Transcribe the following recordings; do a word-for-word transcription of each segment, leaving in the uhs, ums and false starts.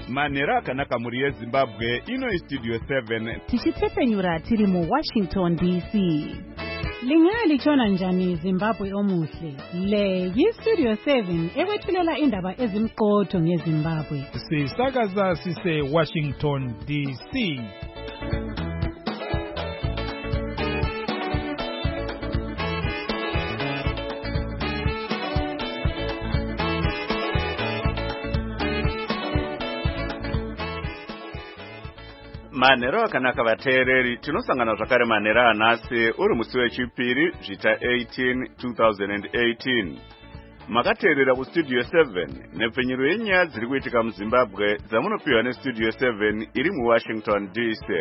Manera akanaka muri yeZimbabwe ino istudio seven. Tichitepenyura tiri mu Washington D C. Lingali chona njani Zimbabwe omuhle. Le yi Studio seven ekwethulela indaba ezimqotho ngeZimbabwe. Sisakaza sise Washington D C. Manero akanaka vateereri tinosangana zvakare manera anasi uri musi wechipiri zvita eighteen two thousand eighteen. Makateerera kustudio seven nepfenyuro yenyaya dziri kuitika muZimbabwe dzamunopiwa nestudio seven iri muWashington D C.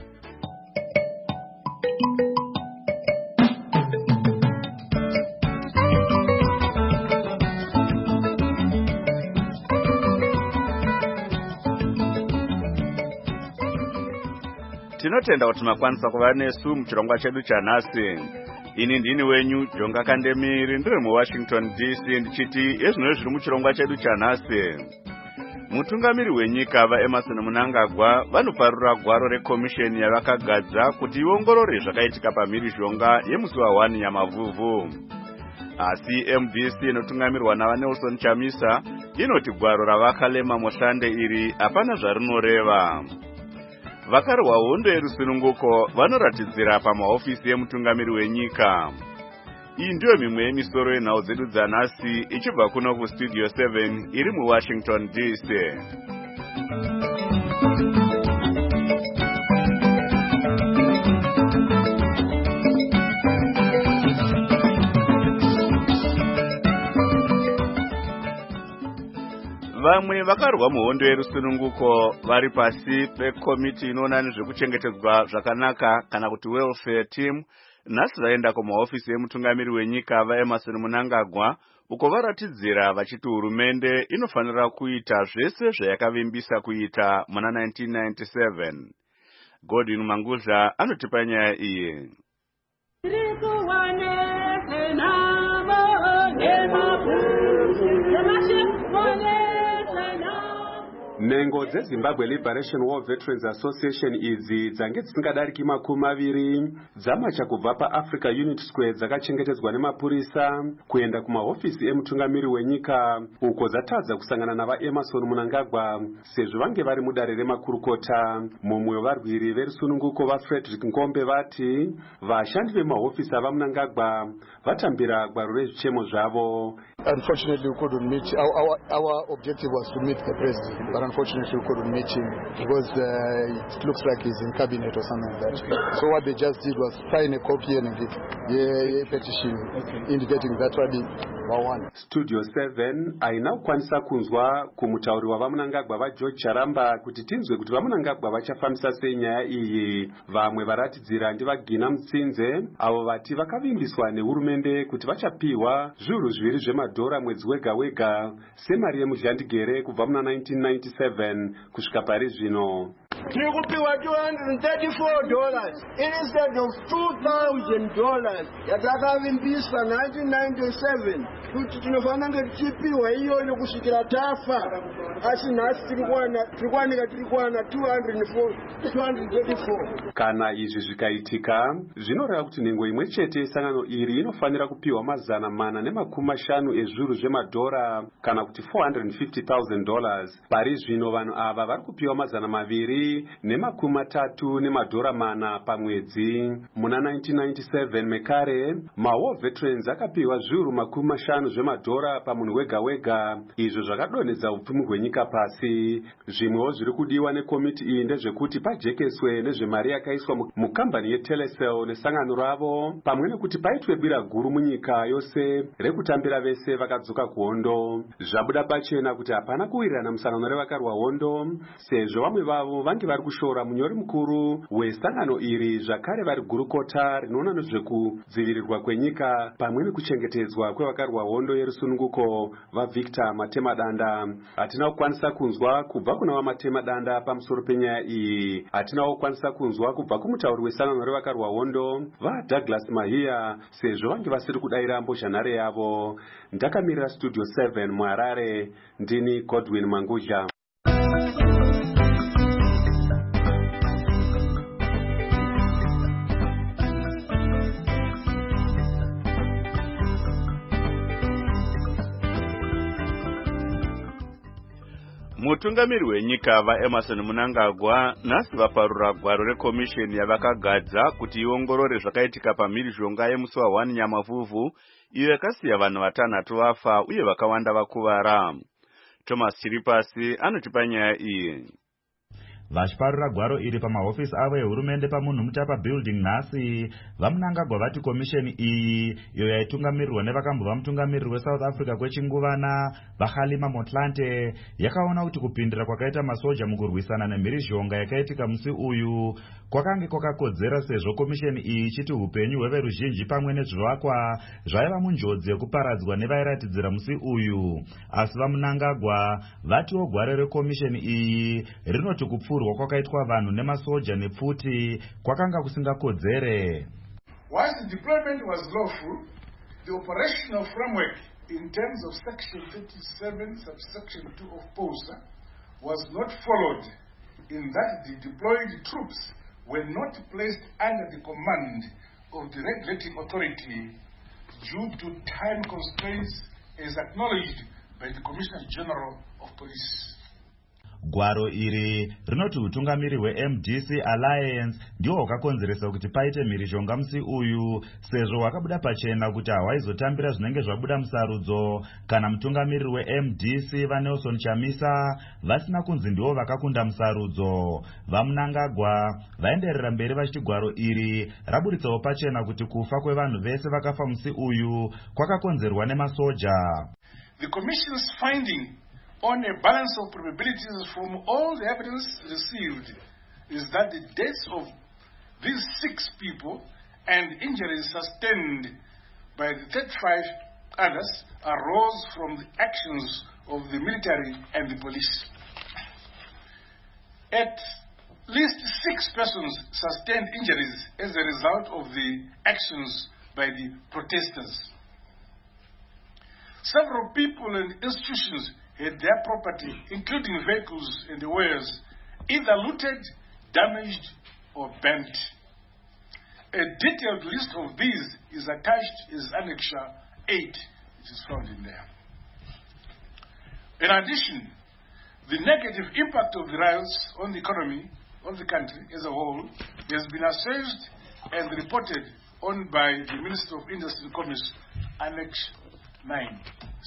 Tinotenda kuti makwanisa kuva nesu muchirongwa chedu chanhasi. Ini ndini wenyu Jonga Kandemiri ndiri muWashington D C ndichiti ezvino zviri muchirongwa chedu chanhasi. Mutungamiri wenyika vaEmmerson Mnangagwa vanoparura gwaro rekomisheni yavakagadza kuti iongorore zvakaitika pamhirizhonga yemusi wa one Nyamavhuvhu. Asi M D C inotungamirwa naVaNelson Chamisa inoti gwaro ravakalema muhlande iri hapana zvarinoreva. Vakarwa hondo yerusununguko vanoratidzira pamahofisi emutungamiri wenyika. Iyi ndiyo mimwe yemisoro yenhau dzedu dzanhasi ichibva kuno kustudio seven iri muWashington D C. Vamwe vakarwa muhondo yerusununguko vari pasi pekomiti inoona nezvekuchengetedzwa zvakanaka kana kuti welfare team nhasi vaenda kumahofisi emutungamiri wenyika vaEmmerson Mnangagwa uko varatidzira vachiti hurumende inofanira kuita zvese zvayakavimbisa kuita muna nineteen ninety-seven. Godwin Mangudla anotipa nyaya iyi. Nengo dzeZimbabwe Liberation War Veterans Association idzi dzange dzisingadariki makumi maviri dzamacha kubva paAfrica Unit Square dzakachengetedzwa nemapurisa kuenda kumahofisi emutungamiri wenyika uko dzatadza kusangana navaEmmerson Mnangagwa sezvo vange vari mudare remakurukota. Mumwe wevarwiri verusununguko vaFrederick Ngombe vati vashandi vemahofisi avaMnangagwa vatambira gwaro rezvichemo zvavo. Unfortunately, we couldn't meet. Our, our, our objective was to meet the president, but unfortunately, we couldn't meet him because uh, it looks like he's in cabinet or something like that. So what they just did was sign a copy and give the petition okay, indicating that already one. Studio seven aina kukwanisa kunzwa kumutauri wavaMnangagwa vaGeorge Charamba kuti tinzwe kuti vaMnangagwa vachafambisa sei nyaya iyi. Vamwe varatidzira ndivagina Mutsinze avo vati vakavimbiswa nehurumende kuti vachapiwa zviuru zviviri zvemadhora mwedzi wega wega semari yemuzhandigere kubva muna nineteen ninety-seven kusvika pari zvino. Tiri kupiwa two hundred thirty-four dollars instead of two thousand dollars yatakavimbiswa nineteen ninety-seven kuti tinofanira tichipiwa iyoyo kusvikira tafa. Asi nhasi tiri kuwanika tiri kuwana two hundred thirty-four. Kana izvi zvikaitika zvinoreva kuti nhengo imwe chete yesangano iri inofanira kupiwa mazana mana nemakumi mashanu ezviuru zvemadhora kana kuti four hundred fifty thousand dollars. Pari zvino vanhu ava vari kupiwa mazana maviri nemakumi matatu nemadhora mana pamwedzi. Muna nineteen ninety-seven mekare maWar Veterans akapiwa zviuru makumi mashanu zvemadhora pamunhu wega wega, izvo zvakadonhedza upfumi hwenyika pasi. Zvimwewo zviri kudiwa nekomiti iyi ndezvekuti pajekeswe nezvemari yakaiswa mukambani yeTelecel nesangano ravo pamwe nekuti paitwe bira guru munyika yose rekutambira vese vakadzoka kuhondo. Zvabuda pachena kuti hapana kuwirirana musangano revakarwa hondo sezvo vamwe vavo vange vari kushora munyori mukuru wesangano iri zvakare vari gurukota rinoona nezvekudzivirirwa kwenyika pamwe nekuchengetedzwa kwevakarwa hondo yerusununguko vaVictor Matemadanda. Hatina kukwanisa kunzwa kubva kuna vaMatemadanda pamusoro penyaya iyi. Hatina kukwanisa kunzwa kubva kumutauri wesangano revakarwa hondo vaDouglas Mahia sezvo vange vasiri kudayira mbozhanhare yavo. Ndakamirira Studio seven muHarare, ndini Godwin Mangudla. Mutungamiri wenyika vaEmerson Mnangagwa nhasi vaparura gwaro rekomisheni yavakagadza kuti iongorore zvakaitika pamhirizhonga yemusi wa one Nyamavhuvhu iyo yakasiya vanhu vatanhatu vafa uye vakawanda vakuvara. Thomas Chiripasi anotipa nyaya iyi. Vachiparura gwaro iri pamahofisi avo ehurumende pamunhu mutapa building nhasi, vaMnangagwa vati komisheni iyi iyo yaitungamirirwa nevakambova mutungamiriri weSouth Africa kwechinguvana vaKhalima Motlanthe yakaona kuti kupindira kwakaita masoja mukurwisana nemhirizhonga yakaitika musi uyu kwakange kwakakodzera sezvo komisheni iyi ichiti upenyu hweveruzhinji pamwe nezvivakwa zvaiva munjodzi yekuparadzwa nevairatidzira musi uyu. Asi vaMnangagwa vatiwo gwaro rekomisheni iyi rinoti kupfurwa kwakaitwa vanhu nemasoja nepfuti kwakanga kusingakodzere. Whilst the deployment was lawful, the operational framework in terms of section thirty-seven subsection two of POSA was not followed, in that the deployed troops were not placed under the command of the regulating authority due to time constraints as acknowledged by the Commissioner General of Police. Gwaro iri rinoti utungamiri hweM D C Alliance ndiwo wakakonzeresa kuti paite mhirizhonga musi uyu, sezvo wakabuda pachena kuti hawaizotambira zvinenge zvabuda musarudzo kana mutungamiriri weM D C vaNelson Chamisa vasina kunzi ndiwo vakakunda musarudzo. VaMnangagwa vaenderera mberi vachiti gwaro iri raburitsawo pachena kuti kufa kwevanhu vese vakafa musi uyu kwakakonzerwa nemasoja. The Commission's finding on a balance of probabilities from all the evidence received is that the deaths of these six people and injuries sustained by the thirty-five others arose from the actions of the military and the police. At least six persons sustained injuries as a result of the actions by the protesters. Several people and institutions had their property, including vehicles and wares, either looted, damaged, or burnt. A detailed list of these is attached as Annexure eight, which is found in there. In addition, the negative impact of the riots on the economy of the country as a whole has been assessed and reported on by the Minister of Industry and Commerce, Annex nine.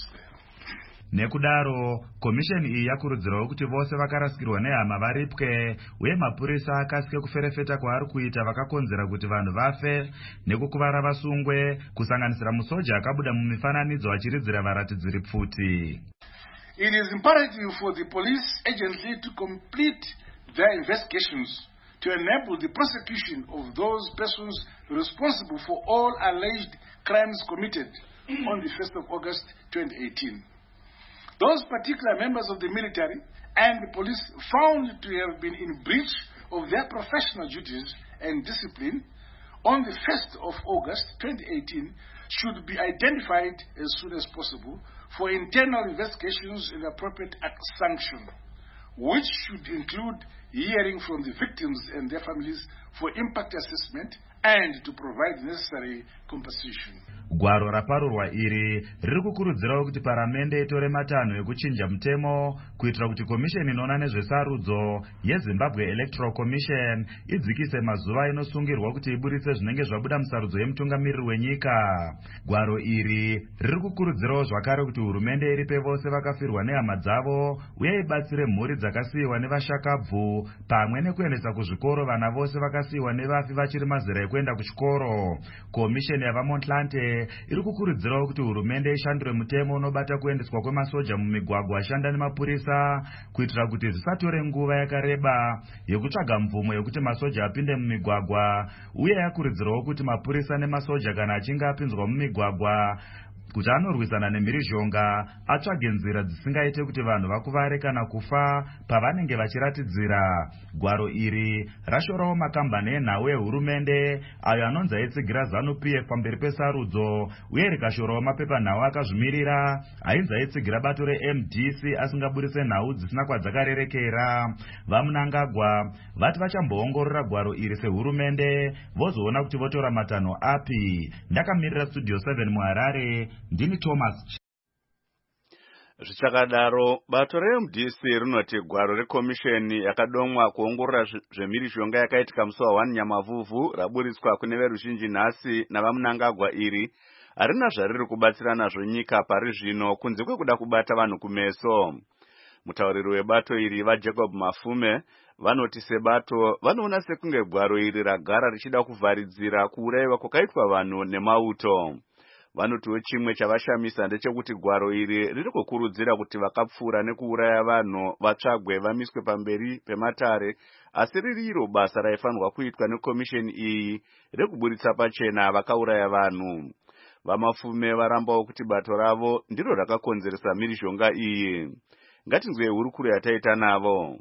Nekudaro, komisheni iyi yakurudzirawo kuti vose vakarasikirwa nehama varipwe uye mapurisa akasike kuferefeta kwaari kuita vakakonzera kuti vanhu vafe nekukuvara vasungwe, kusanganisira musoja akabuda mumifananidzo achiridzira varatidziri pfuti. It is imperative for the police agency to complete their investigations to enable the prosecution of those persons responsible for all alleged crimes committed on the first of August twenty eighteen. Those particular members of the military and the police found to have been in breach of their professional duties and discipline on the first of August twenty eighteen should be identified as soon as possible for internal investigations and appropriate sanction, which should include hearing from the victims and their families for impact assessment and to provide necessary compensation. Gwaro raparurwa iri riri kukurudzirawo kuti paramende itore matanho ekuchinja mutemo kuitira kuti komisheni inoona nezvesarudzo yeZimbabwe Electoral Commission idzikise mazuva inosungirwa kuti iburitse zvinenge zvabuda musarudzo yemutungamiriri wenyika. Gwaro iri riri kukurudzirawo zvakare kuti hurumende iripe vose vakafirwa nehama dzavo uye ibatsire mhuri dzakasiyiwa nevashakabvu pamwe nekuendesa kuzvikoro vana vose vakasiyiwa nevafi vachiri mazera ekuenda kuchikoro. Komisheni yavaMotlanthe iri kukurudzirawo kuti hurumende ishandure mutemo unobata kuendeswa kwemasoja mumigwagwa ashanda nemapurisa kuitira kuti zvisatore nguva yakareba yekutsvaga mvumo yekuti masoja apinde mumigwagwa, uye yakurudzirawo kuti mapurisa nemasoja kana achinge apinzwa mumigwagwa kuti anorwisana nemhirizhonga atsvage nzira dzisingaite kuti vanhu vakuvare kana kufa pavanenge vachiratidzira. Gwaro iri rashorawo makambani enhau ehurumende ayo anonzi aitsigira ZANU-P F pamberi pesarudzo, uye rikashorawo mapepanhau akazvimirira ainzi aitsigira bato reM D C asingaburitse nhau dzisina kwadzakarerekera. VaMnangagwa vati vachamboongorora gwaro iri sehurumende vozoona kuti votora matanho api. Ndakamirira Studio seven muHarare, ndini Thomas. Zvichakadaro, bato re M D C rinoti gwaro rekomisheni yakadomwa kuongorora zvemhirizhonga yakaitika musi wa wani Nyamavhuvhu raburitswa kune veruzhinji nhasi navaMnangagwa iri harina zvariri kubatsira nazvo nyika pari zvino kunze kwekuda kubata vanhu kumeso. Mutauriri webato iri vaJacob Mafume vanoti sebato vanoona sekunge gwaro iri ragara richida kuvharidzira kuurayiwa kwakaitwa vanhu nemauto. Vanotiwo chimwe chavashamisa ndechekuti gwaro iri riri kukurudzira kuti vakapfura nekuuraya vanhu vatsvagwe vamiswe pamberi pematare, asi riri iro basa raifanirwa kuitwa nekomisheni iyi rekuburitsa pachena vakauraya vanhu. Vamafume varambawo kuti bato ravo ndiro rakakonzeresa mhirizhonga iyi. Ngatinzwe hurukuro yataita navo.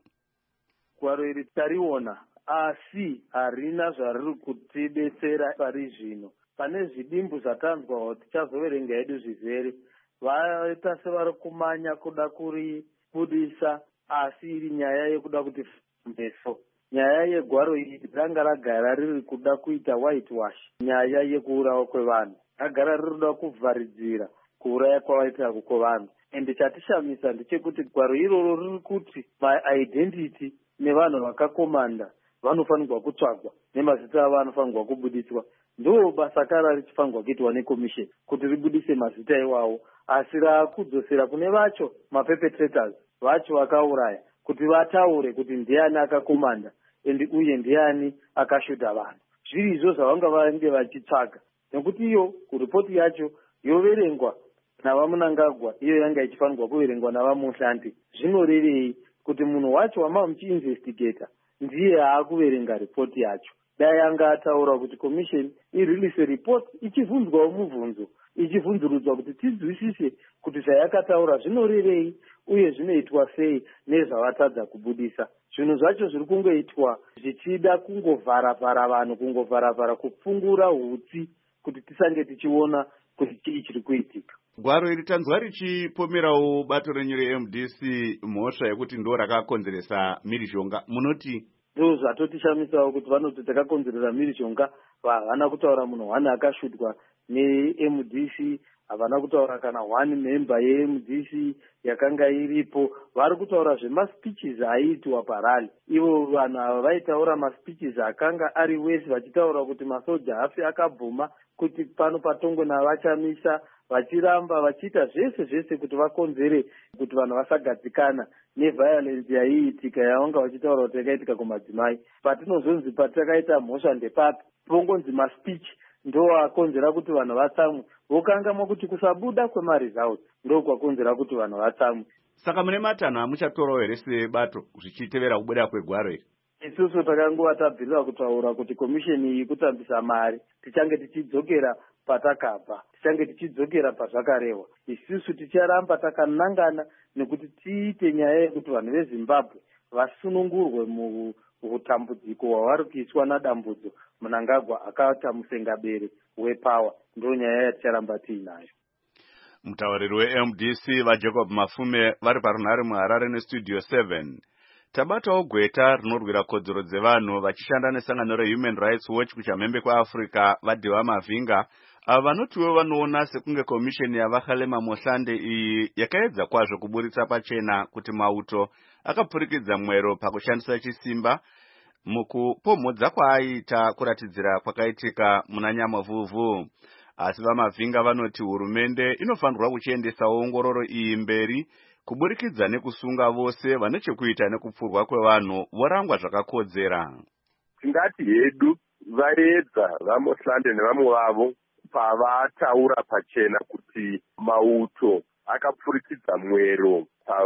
Gwaro iri tariona asi harina zvariri kutidetsera pari zvino. Pane zvidimbu zvatanzwa kuti tichazoverenga hedu zvizere vaita sevari kumanya kuda kuribudisa, asi iri nyaya yekuda kuti meso. Nyaya yegwaro iri ranga ragara riri kuda kuita white wash, nyaya yekuurawa kwevanhu ragara riri kuda kuvharidzira kuuraya kwavaita kwevanhu. Ende chatishamisa ndechekuti gwaro iroro riri kuti maidentity nevanhu vakakomanda vanofanirwa kutsvagwa nemazita avo anofanirwa kubudiswa. Ndo basa kara richifanirwa kuitwa nekomisheni kuti ribudise mazita iwawo, asi rakudzosera kune vacho maperpetrators vacho vakauraya kuti vataure kuti ndiani akakomanda endi uye ndiani akashuta vanhu. Zviri izvo zvavanga vange vachitsvaga, nekuti iyo kuripoti yacho yoverengwa navaMnangagwa, iyo yanga ichifanirwa kuverengwa navaMuhlandi. Zvinorevei kuti munhu wacho wamamuchiinvestigata ndiye haakuverenga ripoti yacho? Dai anga ataura kuti komisheni irilise report ichivhunzwawo mubvunzo, ichivhunzurudzwa kuti tinzwisise kuti zvayakataura zvinorevei uye zvinoitwa sei nezvavatadza kubudisa. Zvinhu zvacho zviri kungoitwa zvichida kungovhara-vhara vanhu, kungovhara-vhara kupfungura hutsi kuti tisange tichiona kuti chii chiri kuitika. Gwaro iri tanzwa richipomerawo bato renyu re-M D C mhosva yekuti ndo rakakonzeresa mhirizhonga. Munoti? Ndo zvatotichamisawo kuti vanoti takakonzeresa mhirizhonga, havana kutaura munhu wani akashutwa ne-M D C, havana kutaura kana one member ye-M D C yakanga iripo. Vari kutaura zvemaspiches aiitwa parali. Ivo vanhu ava vaitaura maspiches akanga ari wese, vachitaura kuti masoja hafi akabvuma, kuti pano patongo navachamisa, vachiramba vachiita zvese zvese kuti vakonzere kuti vanhu vasagadzikana neviolence yaiitika yavanga vachitaura kuti yakaitika kumadzimai. Patinozonzi patakaita mhosva ndepapi, pongonzi maspeech ndo akonzera kuti vanhu vatsamwe, vokangamwa kuti kusabuda kwemaresults ndo kwakonzera kuti vanhu vatsamwe. Saka mune matanho amuchatorawo here sebato zvichitevera kubuda kwegwaro iri? Isusu takangova tabvira kutaura kuti komisheni iyi kutambisa mari, tichange tichidzokera patakabva, tichange tichidzokera pazvakarehwa. Isusu ticharamba takanangana nekuti tiite nyaya yekuti vanhu veZimbabwe vasunungurwe muhutambudziko hwavari kuiswa nadambudzo Mnangagwa akaita musengabere wepower. Ndo nyaya yaticharamba tiinayo. Mutauriri we-M D C vaJacob Mafume vari parunhare muHarare nestudio seven. Tabatawo gweta rinorwira kodzero dzevanhu vachishanda nesangano reHuman Rights Watch kuchamhembe kwaAfrica vaDhewa Mavhinga, ava vanotiwo vanoona sekunge komisheni yavaKhalema Mohlande iyi yakaedza kwazvo kuburitsa pachena kuti mauto akapfurikidza mwero pakushandisa chisimba mukupomhodza kwaaiita kuratidzira kwakaitika muna Nyamavhuvhu. Asi vaMavhinga vanoti hurumende inofanirwa kuchiendesawo ongororo iyi mberi kuburikidza nekusunga vose vane chekuita nekupfurwa kwevanhu vorangwa zvakakodzera. Tingati hedu vaedza vaMohlande nevamwe vavo pavataura pachena kuti mauto akapfurikidza mwero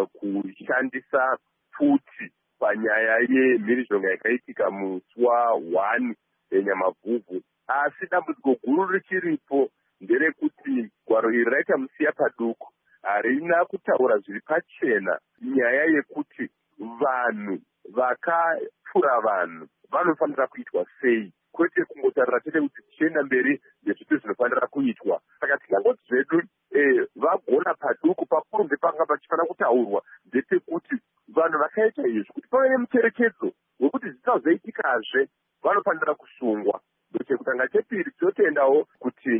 pakushandisa pfuti panyaya yemhirizhonga yakaitika musi wa one Nyamavhuvhu. Asi dambudziko guru richiripo nderekuti gwaro iri raita musiya paduku, harina kutaura zviri pachena nyaya yekuti vanhu vakapfura vanhu vanofanira kuitwa sei, kwete kungotarira chete kuti tichienda mberi ndezvipi zvinofanira kuitwa. Saka tingangoti zvedu eh, vagona paduku pakuru ndepanga pachifanira kutaurwa ndepekuti vanhu vakaita izvi kuti pave nemucherechedzo wekuti zvisazoitikazve vanofanira kusungwa. Ndechekutanga chepiri tinotendawo kuti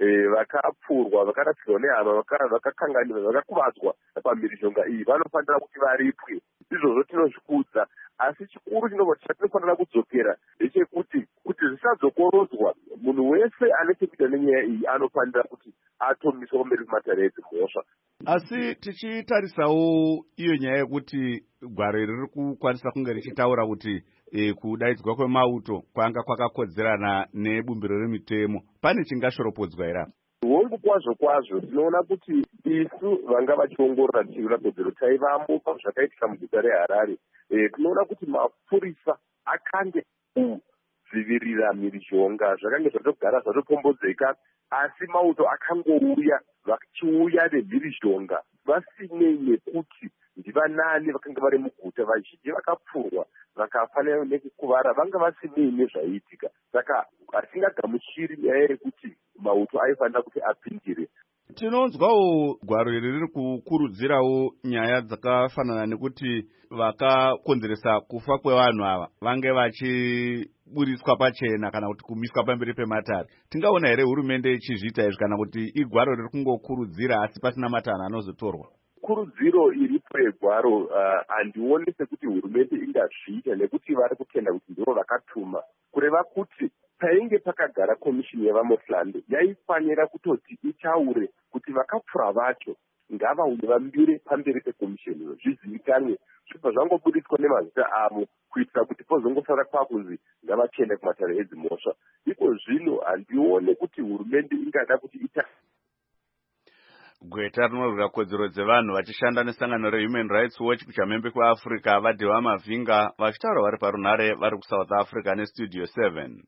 vakapfurwa vakarasirwa nehama vakakanganirwa vakakuvadzwa pamhirizhonga iyi vanofanira kuti varipwe. Izvozvo tinozvikudza, asi chikuru chatinofanira kudzokera ndechekuti kuti zvisadzokorodzwa munhu wese ane chekuita nenyaya iyi anofanira kuti atomiswa pamberi pematare edzimhosva. Asi tichitarisawo iyo nyaya yekuti gwaro iri riri kukwanisa kunge richitaura kuti e, kudaidzwa kwemauto kwanga kwakakodzerana nebumbiro remitemo, pane chingashoropodzwa here? Hongu kwazvo kwazvo tinoona kuti isu vanga vachiongorora tichiona kodzero taivambo pazvakaitika muguta reHarare, tinoona kuti mapurisa akange kudzivirira mhirizhonga zvakange zvatogara zvatopombodzeka, asi mauto akangouya vachiuya nemhirizhonga vasinei nekuti ndivanani vakanga vari muguta. Vazhinji vakapfurwa vakafa nekukuvara vanga vasinei nezvaiitika. Saka asingagamuchiri nyaya yekuti mauto aifanira kuti apindire. Tinonzwawo gwaro iri riri kukurudzirawo nyaya dzakafanana nekuti vakakonzeresa kufa kwevanhu ava vange vachiburiswa pachena kana kuti kumiswa pamberi pematare. Tingaona here hurumende ichizviita izvi kana kuti igwaro riri kungokurudzira asi pasina matanho anozotorwa? Kurudziro iripo yegwaro handioni uh, sekuti hurumende ingazviita nekuti vari kutenda kuti ndivo vakatuma. Kureva kuti painge pakagara komishini yavamoslande yaifanira kutoti itaure kuti vakapfura vacho ngavauye vambire pamberi pekomishini zvizivikanwe zvibva zvangobudiswa nemazita avo kuitira kuti pozongosara kwakunzi ngavachende kumatare edzimhosva. Iko zvino handione kuti hurumende ingada kuti ita gweta rinorwira kodzero dzevanhu vachishanda nesangano reHuman Rights Watch kuchamhembe kweAfrica vadhiwa mavhinga vachitaura vari parunhare vari kuSouth Africa nestudio seven.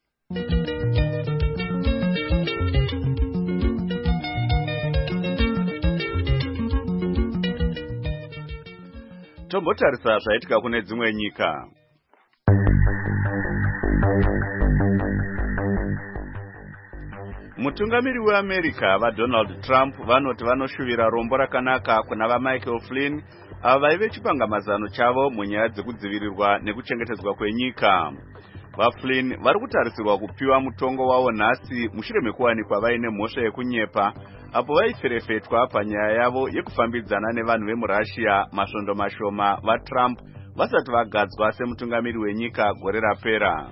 Tombotarisa zvaitika kune dzimwe nyika. Mutungamiri weAmerica vaDonald Trump vanoti vanoshuvira rombo rakanaka kuna vaMichael Flynn ava vaive chipangamazano chavo munyaya dzekudzivirirwa nekuchengetedzwa kwenyika. VaFlynn vari kutarisirwa kupiwa mutongo wavo nhasi mushure mekuwanikwa vaine mhosva yekunyepa apo vaiferefetwa panyaya yavo yekufambidzana nevanhu vemuRussia masvondo mashoma vaTrump vasati vagadzwa semutungamiri wenyika gore rapera.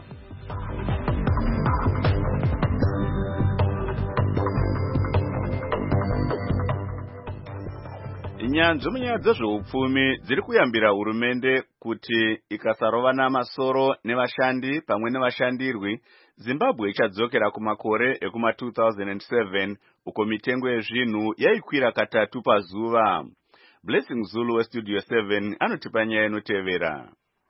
Nyanzvi munyaya dzezveupfumi dziri kuyambira hurumende kuti ikasarovana masoro nevashandi pamwe nevashandirwi, Zimbabwe ichadzokera kumakore ekuma two thousand seven uko mitengo yezvinhu yaikwira katatu pazuva. Blessing Zulu westudio seven anotipa nyaya inotevera.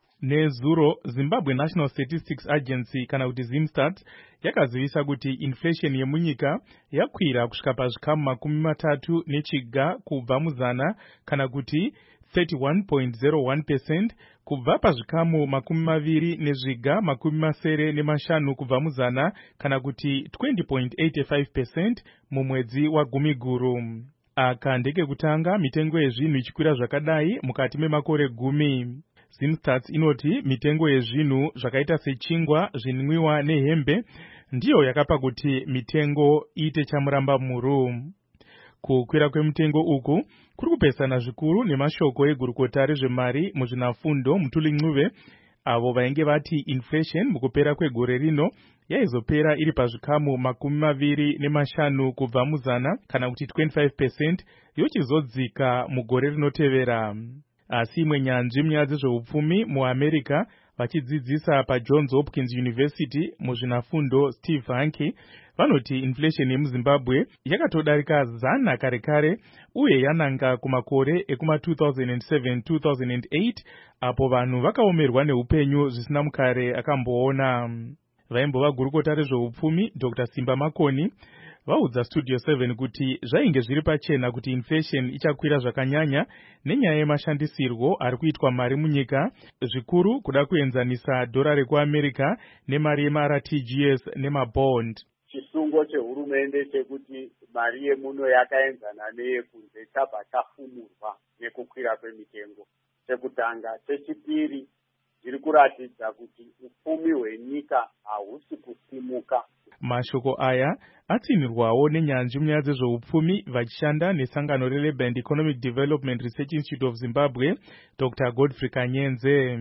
Nezuro, Zimbabwe National Statistics Agency kana kuti Zimstat yakazivisa kuti inflation yemunyika yakwira kusvika pazvikamu makumi matatu nechiga kubva muzana kana kuti thirty-one point zero one percent kubva pazvikamu makumi maviri nezviga makumi masere nemashanu kubva muzana kana kuti twenty point eight five percent mumwedzi waGumiguru. Aka ndekekutanga mitengo yezvinhu ichikwira zvakadai mukati memakore gumi. Zimstats inoti mitengo yezvinhu zvakaita sechingwa, zvinwiwa nehembe ndiyo yakapa kuti mitengo iite chamuramba muru. Kukwira kwemitengo uku kuri kupesana zvikuru nemashoko egurukota rezvemari muzvinafundo Mutuli Ncube avo vainge vati inflation mukupera kwegore rino yaizopera iri pazvikamu makumi maviri nemashanu kubva muzana kana kuti twenty-five percent yochizodzika mugore rinotevera. Asi imwe nyanzvi munyaya dzezveupfumi muAmerica vachidzidzisa paJohns Hopkins University muzvinafundo Steve Hanke vanoti inflation yemuZimbabwe yakatodarika zana kare kare uye yananga kumakore ekuma two thousand seven two thousand eight apo vanhu vakaomerwa neupenyu zvisina mukare akamboona. Vaimbova gurukota rezveupfumi Doctor Simba Makoni vaudza studio seven kuti zvainge zviri pachena kuti inflation ichakwira zvakanyanya nenyaya yemashandisirwo ari kuitwa mari munyika, zvikuru kuda kuenzanisa dhora rekuAmerica nemari yemaR T G S nemabond. Chisungo chehurumende chekuti mari yemuno yakaenzana neyekunze chabva chafumurwa nekukwira kwemitengo. Chekutanga. Chechipiri, zviri kuratidza kuti upfumi hwenyika hahusi kusimuka. Mashoko aya atsinirwawo nenyanzvi munyaya dzezveupfumi vachishanda nesangano reLabour and Economic Development Research Institute of Zimbabwe, Doctor Godfrey Kanyenze.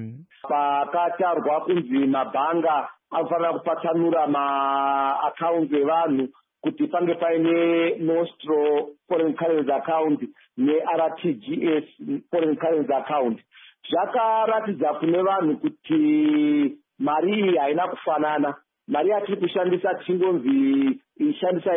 Pakatarwa kunzi mabhanga anofanira kupatsanura maakaunti evanhu kuti pange paine Nostro Foreign Currency Account neR T G S Foreign Currency Account. Zvakaratidza kune vanhu kuti mari iyi haina kufanana. Mari yatiri kushandisa tingonzi ishandisa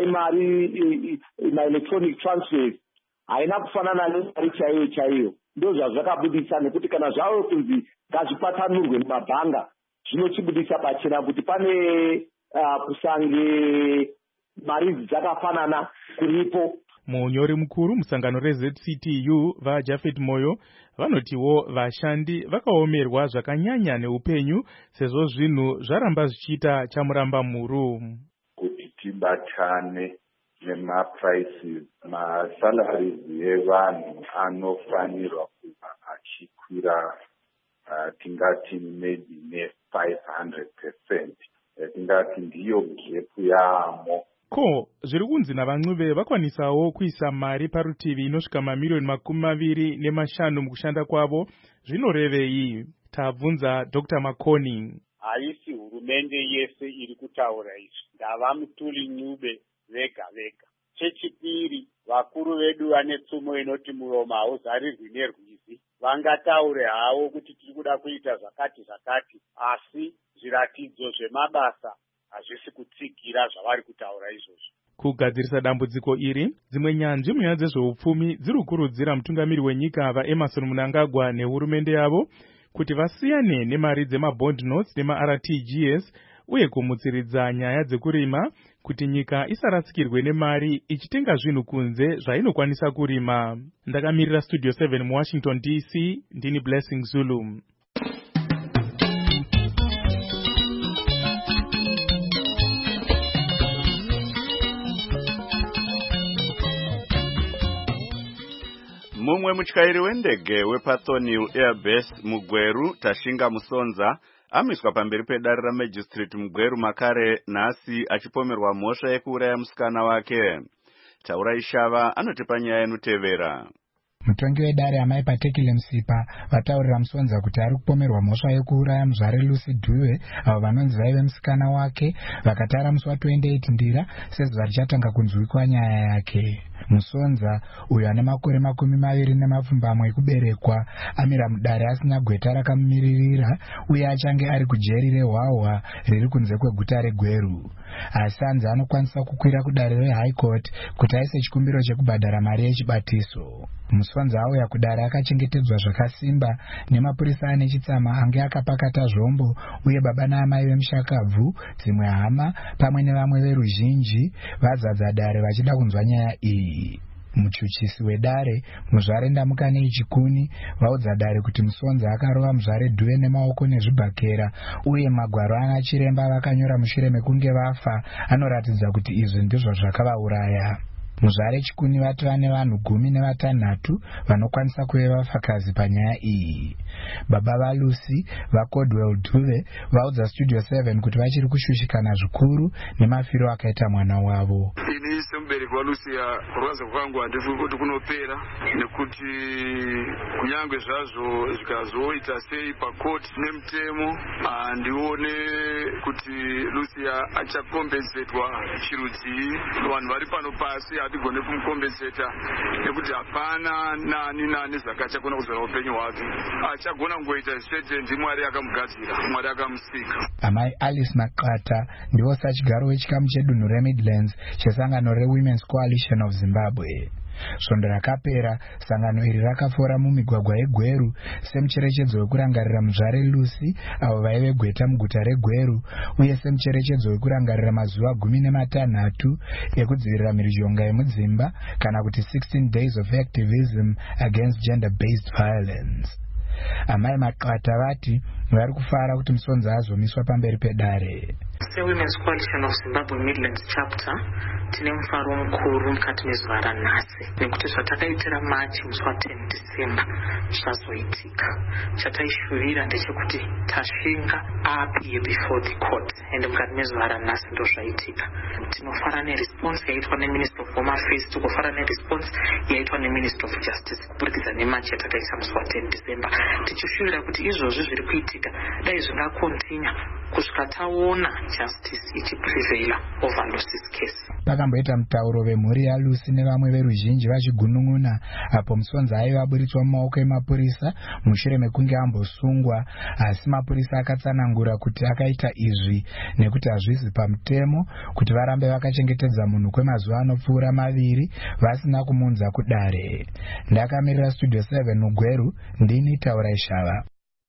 imari ma-electronic transfers haina kufanana nemari chaiyo chaiyo. Ndo zvazvakabudisa nekuti kana zvavo kunzi ngazvipatsanurwe mumabhanga zvinochibudisa pachena kuti pane uh, kusange mari dzakafanana kuripo. Munyori mukuru musangano reZ C T U vaJafet Moyo vanotiwo vashandi vakaomerwa zvakanyanya neupenyu sezvo zvinhu zvaramba zvichiita chamuramba muru. Kuti tibatane nemaprices masalaries evanhu anofanirwa kuva achikwira uh, tingati maybe ne five hundred percent. Tingati ndiyo gap yaamo. Ko zviri kunzi navancuve vakwanisawo kuisa mari parutivi inosvika mamiliyoni makumi maviri nemashanu mukushanda kwavo, zvinorevei? Tabvunza Doctor Makoni. Haisi hurumende yese iri kutaura izvi, ndava Mutuli Ncube vega vega. Chechipiri, vakuru vedu vane tsumo inoti muromo hauzarirwi nerwizi. Vangataure havo kuti tiri kuda kuita zvakati zvakati, asi zviratidzo zvemabasa hazvisi kutsigira zvavari kutaura izvozvo. Kugadzirisa dambudziko iri, dzimwe nyanzvi munyaya dzezveupfumi dziri kukurudzira mutungamiri wenyika vaEmmerson Mnangagwa nehurumende yavo kuti vasiyane nemari dzemabond notes nemaR T G S uye kumutsiridza nyaya dzekurima kuti nyika isarasikirwe nemari ichitenga zvinhu kunze zvainokwanisa kurima. Ndakamirira Studio seven muWashington D C, ndini Blessing Zulu. Mumwe mutyairi wendege wePathoniu Airbase muGweru Tashinga Musonza amiswa pamberi pedare raMagistrate muGweru makare nhasi achipomerwa mhosva yekuuraya musikana wake. Taura Ishava anotipa nyaya inotevera. Mutongi wedare amai Patekile Msipa vataurira Musonza kuti ari kupomerwa mhosva yekuuraya muzvare Lucy Dube avo vanonzi vaive musikana wake vakatara musi wa28 Ndira sezuva richatanga kunzwikwa nyaya yake. Musonza uyo ane makore makumi maviri nemapfumbamwe ekuberekwa amira mudare asina gweta rakamumiririra uye achange ari kujeri reHwahwa riri kunze kweguta reGweru. Asi anzi anokwanisa kukwira kudare reHigh Court kuti aise chikumbiro chekubhadhara mari yechibatiso. Musonza auya kudare akachengetedzwa zvakasimba nemapurisa ane chitsama ange akapakata zvombo uye baba naamai vemushakabvu, dzimwe hama pamwe nevamwe veruzhinji vazadza dare vachida kunzwa nyaya iyi. Muchuchisi wedare muzvare Ndamukane Chikuni vaudza dare kuti Musonza akarova muzvare Dube nemaoko nezvibhakera uye magwaro ana chiremba vakanyora mushure mekunge vafa anoratidza kuti izvi ndizvo zvakavauraya. Muzvare Chikuni vati vane vanhu gumi nevatanhatu vanokwanisa kuve vafakazi panyaya iyi. Baba vaLucy vaCodwell Dube vaudza Studio seven kuti vachiri kushushikana zvikuru nemafiro akaita mwana wavo. Ini semubereki waLucia kurwadza kwangu handifungi kuti kunopera nekuti kunyangwe zvazvo zvikazoita sei pakoti nemutemo handione kuti Lucia achakombensetwa chirudzii. Vanhu vari pano pasi hatigone kumukombenseta nekuti hapana nani nani zvakachagona kuzara upenyu hwake. Achagona kungoita zvete ndiMwari akamugadzira, Mwari akamusika. Amai Alice Makata ndivo sachigaro wechikamu chedunhu reMidlands chesangano reWomen's Coalition of Zimbabwe. Svondo rakapera sangano iri rakafora mumigwagwa yeGweru semucherechedzo wekurangarira muzvare Lucy avo vaive gweta muguta reGweru uye semucherechedzo wekurangarira mazuva gumi nematanhatu ekudzivirira mhirizhonga yemudzimba kana kuti sixteen days of activism against gender-based violence. Amai Makata vati vari kufara kuti Musonza azomiswa pamberi pedare. The Women's Coalition of Zimbabwe Midlands chapter tine mufaro mukuru mukati mezuva ranhasi nekuti zvatakaitira machi musi wa10 December zvazoitika. Chataishuvira ndechekuti tasvinga appeal before the court ende mukati mezuva ranhasi ndo zvaitika. Tinofara neresponse yaitwa neMinister of Home Affairs, tikofara neresponse yaitwa neMinister of Justice kuburikidza nemachi yatakaisa musi wa10 December, tichishuvira kuti izvozvi zviri kuitika dai zvingakontinya kusvika taona justice ichiprevaila over Lucy's case. Pakamboita mutauro vemhuri yaLucy nevamwe veruzhinji vachigunun'una apo Musonza aiva aburitswa mumaoko emapurisa mushure mekunge ambosungwa, asi mapurisa akatsanangura kuti akaita izvi nekuti hazvisi pamutemo kuti varambe vakachengetedza munhu kwemazuva anopfuura maviri vasina kumunza kudare. Ndakamirira Studio seven muGweru, ndini Taura Ishava.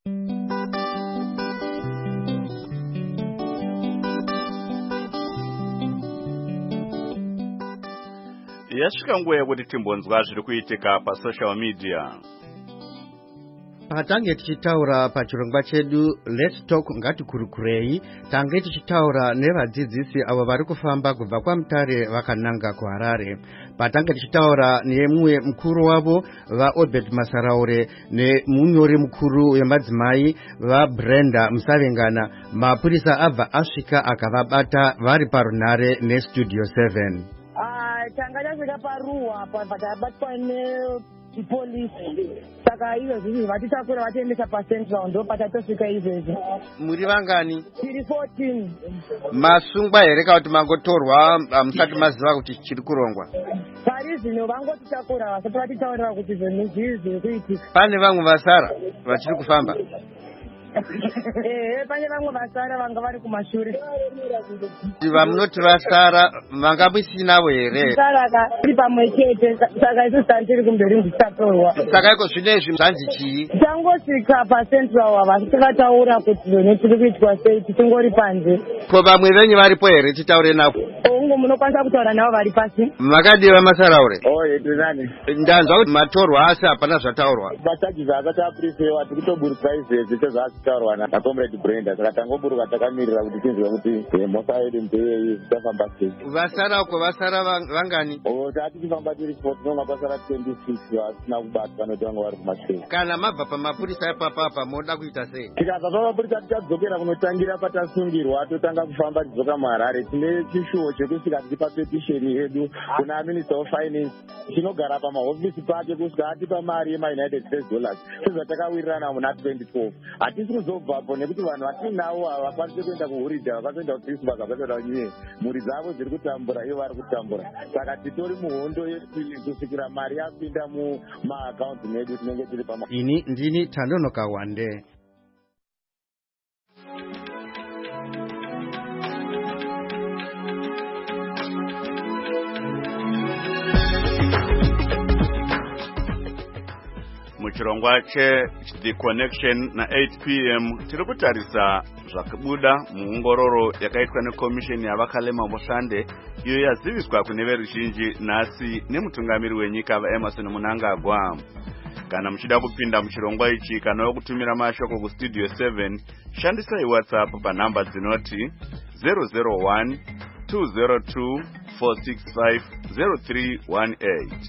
Yasvika nguva yekuti timbonzwa zviri kuitika pasocial media. Patange tichitaura pachirongwa chedu Let's Talk ngatikurukurei, tange tichitaura nevadzidzisi avo vari kufamba kubva kwaMutare vakananga kuHarare. Patange tichitaura nemumwe mukuru wavo vaObed Masaraure nemunyori mukuru wemadzimai vaBrenda Musavengana, mapurisa abva asvika akavabata vari parunare neStudio seven. Tanga tasvika paruwa patabatwa nepolisi, saka izvo zvinhu vatitakura vatiendesa paCentral ndo patatosvika izvezvi. Muri vangani? Tiri fourteen. Masungwa here kana kuti mangotorwa musati maziva kuti chiri kurongwa? Pari zvino vangotitakura vasati vatitaurira kuti zvinhu zviri zviri kuitika. Pane vamwe vasara vachiri kufamba? Eh, pane vamwe vasara vanga vari kumashure. Vamunoti vasara vanga musinavo here? Saka tiri pamwe chete, saka isu tiri kumberi nditatorwa. Saka iko zvinezvi zvanzi chii? Tangosvika paCentral vasati vataura kuti zvinhu tiri kuitwa sei, tichingori panze. Ko vamwe venyu varipo here titaure navo? Ungo munokwanisa kutaura navo vari pasi. Makadiva Masaraure? Oh, yeti nani? Ndanzwa kuti matorwa asi hapana zvataurwa. Vachajiza akati apuriseiwa tikutoburisa izvezvi sezvaasitaurwa naComrade Brenda, saka tangoburuka takamirira kuti tinzwe kuti mhosa yedu ndeyei tichafamba sei. Vasara uko vasara vangani? Oh, tati tifamba tiri four, tinonga pasara twenty-six vasina kubatwa noti vanga vari kumashure. Kana mabva pamapurisa epapapa moda kuita sei? Tikabva pamapurisa tichadzokera kunotangira patasungirwa totanga kufamba tidzoka muHarare. Tine chishuwo chekusvika tichipa petisheni yedu kuna Minister of Finance chinogara pamahofisi pake kusvika atipa mari yemaUnited States dollars sezvatakawirirana muna twenty twelve. Hatisi kuzobvapo nekuti vanhu vatinavo havakwanisi kuenda kuhuride, havakwanisi kuenda kuChristmas, havakwanisi kuenda kuNew Year. Mhuri dzavo dziri kutambura, ivo vari kutambura. Saka titori muhondo kusvikira mari yapinda mumaakaunti medu tinenge tiri pama. Ini ndini Tandonoka Wande. Muchirongwa che The Connection na eight p m tiri kutarisa zvakabuda muongororo yakaitwa nekomisheni yavakalema mushande iyo yaziviswa kune veruzhinji nhasi nemutungamiri wenyika vaEmmerson Mnangagwa. Kana muchida kupinda muchirongwa ichi kana kutumira mashoko kuStudio seven, shandisai WhatsApp panhamba dzinoti zero zero one two zero two four six five zero three one eight.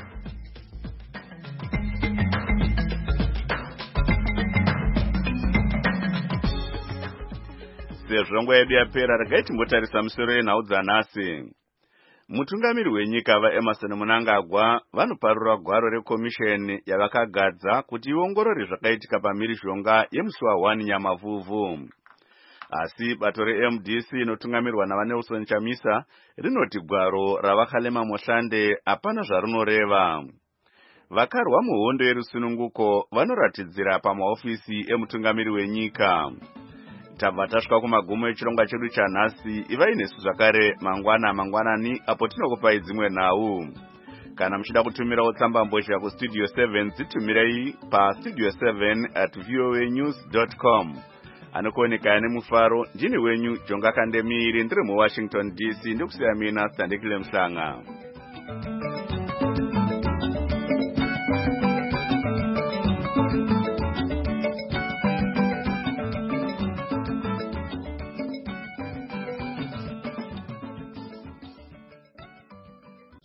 Sezvo nguva yedu yapera, regai timbotarisa musoro yenhau dzanhasi. Mutungamiri wenyika vaEmmerson Mnangagwa vanoparura gwaro rekomisheni yavakagadza kuti iongorore zvakaitika pamhirizhonga yemusi wa one Nyamavhuvhu. Asi bato reM D C inotungamirwa naVaNelson Chamisa rinoti gwaro ravakalema Moshande hapana zvarinoreva. Vakarwa muhondo yerusununguko vanoratidzira pamahofisi emutungamiri wenyika. Tabva tasvika kumagumo echirongwa chedu chanhasi. Ivai nesu zvakare mangwana mangwanani apo tinokupai dzimwe nhau. Kana muchida kutumirawo tsamba mbozha kuStudio seven, dzitumirei pastudio seven at voanews dot com. Anokuoneka nemufaro, ndini wenyu Jonga Kandemiri, ndiri muWashington D C, ndikusiya mina Sandekile Mhlanga.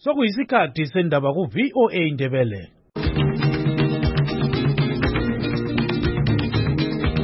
sokuyisikhathi sendaba ku-V O A Ndebele.